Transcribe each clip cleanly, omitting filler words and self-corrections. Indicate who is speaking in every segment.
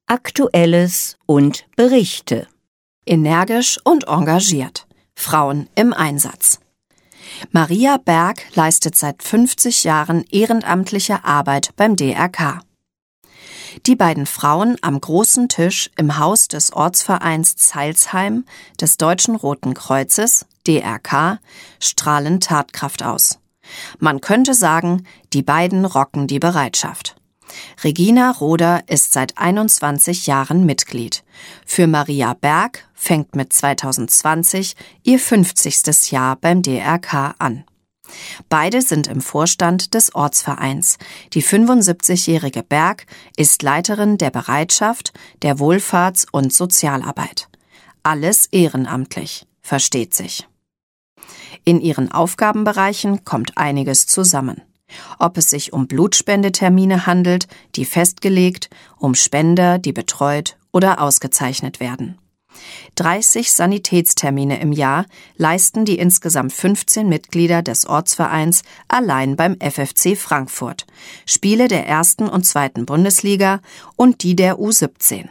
Speaker 1: Aktuelles und Berichte.
Speaker 2: Energisch und engagiert. Frauen im Einsatz. Maria Berg leistet seit 50 Jahren ehrenamtliche Arbeit beim DRK. Die beiden Frauen am großen Tisch im Haus des Ortsvereins Zeilsheim des Deutschen Roten Kreuzes, DRK, strahlen Tatkraft aus. Man könnte sagen, die beiden rocken die Bereitschaft. Regina Roder ist seit 21 Jahren Mitglied. Für Maria Berg fängt mit 2020 ihr 50. Jahr beim DRK an. Beide sind im Vorstand des Ortsvereins. Die 75-jährige Berg ist Leiterin der Bereitschaft, der Wohlfahrts- und Sozialarbeit. Alles ehrenamtlich, versteht sich. In ihren Aufgabenbereichen kommt einiges zusammen. Ob es sich um Blutspendetermine handelt, die festgelegt, um Spender, die betreut oder ausgezeichnet werden. 30 Sanitätstermine im Jahr leisten die insgesamt 15 Mitglieder des Ortsvereins allein beim FFC Frankfurt, Spiele der 1. und 2. Bundesliga und die der U17.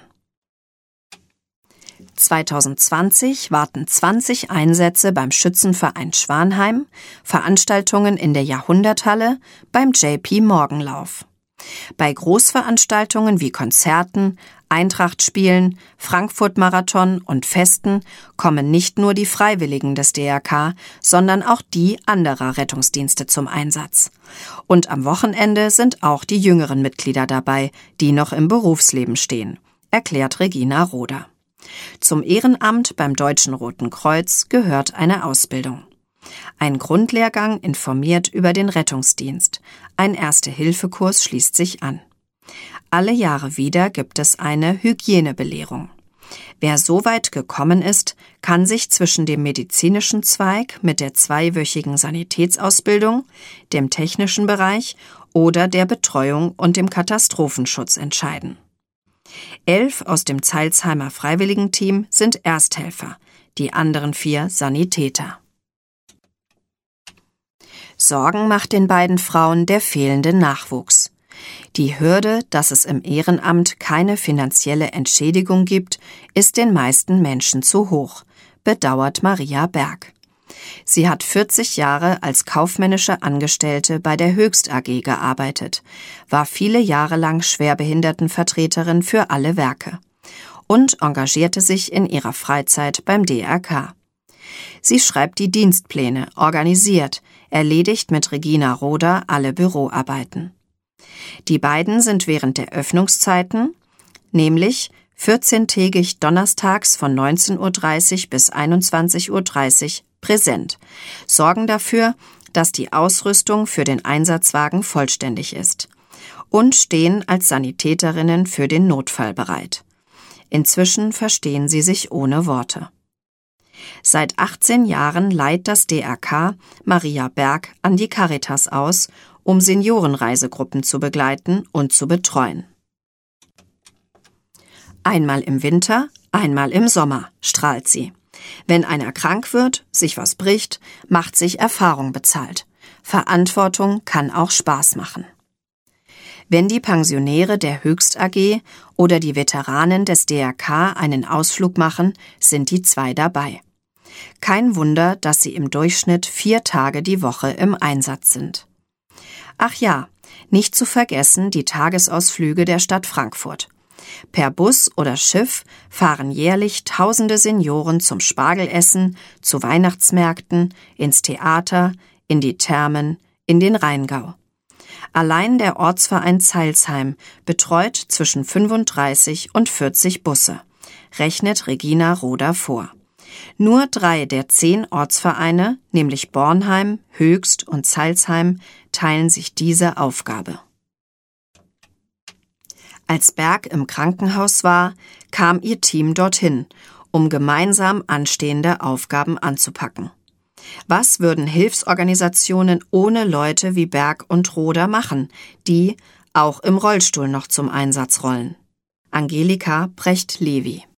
Speaker 2: 2020 warten 20 Einsätze beim Schützenverein Schwanheim, Veranstaltungen in der Jahrhunderthalle, beim JP-Morgenlauf. Bei Großveranstaltungen wie Konzerten, Eintrachtspielen, Frankfurt-Marathon und Festen kommen nicht nur die Freiwilligen des DRK, sondern auch die anderer Rettungsdienste zum Einsatz. Und am Wochenende sind auch die jüngeren Mitglieder dabei, die noch im Berufsleben stehen, erklärt Regina Roder. Zum Ehrenamt beim Deutschen Roten Kreuz gehört eine Ausbildung. Ein Grundlehrgang informiert über den Rettungsdienst. Ein Erste-Hilfe-Kurs schließt sich an. Alle Jahre wieder gibt es eine Hygienebelehrung. Wer so weit gekommen ist, kann sich zwischen dem medizinischen Zweig mit der 2-wöchigen Sanitätsausbildung, dem technischen Bereich oder der Betreuung und dem Katastrophenschutz entscheiden. 11 aus dem Zeilsheimer Freiwilligenteam sind Ersthelfer, die anderen 4 Sanitäter. Sorgen macht den beiden Frauen der fehlende Nachwuchs. Die Hürde, dass es im Ehrenamt keine finanzielle Entschädigung gibt, ist den meisten Menschen zu hoch, bedauert Maria Berg. Sie hat 40 Jahre als kaufmännische Angestellte bei der Höchst AG gearbeitet, war viele Jahre lang Schwerbehindertenvertreterin für alle Werke und engagierte sich in ihrer Freizeit beim DRK. Sie schreibt die Dienstpläne, organisiert, erledigt mit Regina Roder alle Büroarbeiten. Die beiden sind während der Öffnungszeiten, nämlich 14-tägig donnerstags von 19:30 Uhr bis 21:30 Uhr präsent, sorgen dafür, dass die Ausrüstung für den Einsatzwagen vollständig ist und stehen als Sanitäterinnen für den Notfall bereit. Inzwischen verstehen sie sich ohne Worte. Seit 18 Jahren leiht das DRK Maria Berg an die Caritas aus, um Seniorenreisegruppen zu begleiten und zu betreuen. Einmal im Winter, einmal im Sommer, strahlt sie. Wenn einer krank wird, sich was bricht, macht sich Erfahrung bezahlt. Verantwortung kann auch Spaß machen. Wenn die Pensionäre der Höchst AG oder die Veteranen des DRK einen Ausflug machen, sind die 2 dabei. Kein Wunder, dass sie im Durchschnitt 4 Tage die Woche im Einsatz sind. Ach ja, nicht zu vergessen die Tagesausflüge der Stadt Frankfurt. Per Bus oder Schiff fahren jährlich tausende Senioren zum Spargelessen, zu Weihnachtsmärkten, ins Theater, in die Thermen, in den Rheingau. Allein der Ortsverein Zeilsheim betreut zwischen 35 und 40 Busse, rechnet Regina Roder vor. Nur 3 der 10 Ortsvereine, nämlich Bornheim, Höchst und Zeilsheim, teilen sich diese Aufgabe. Als Berg im Krankenhaus war, kam ihr Team dorthin, um gemeinsam anstehende Aufgaben anzupacken. Was würden Hilfsorganisationen ohne Leute wie Berg und Roder machen, die auch im Rollstuhl noch zum Einsatz rollen? Angelika Brecht-Levi.